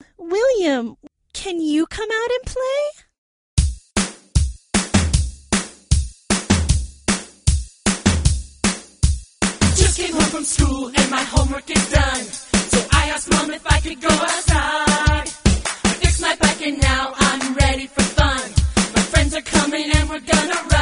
William, can you come out and play? Just came home from school and my homework is done. So I asked Mom if I could go outside. I fixed my bike and now I'm ready for fun. My friends are coming and we're gonna ride.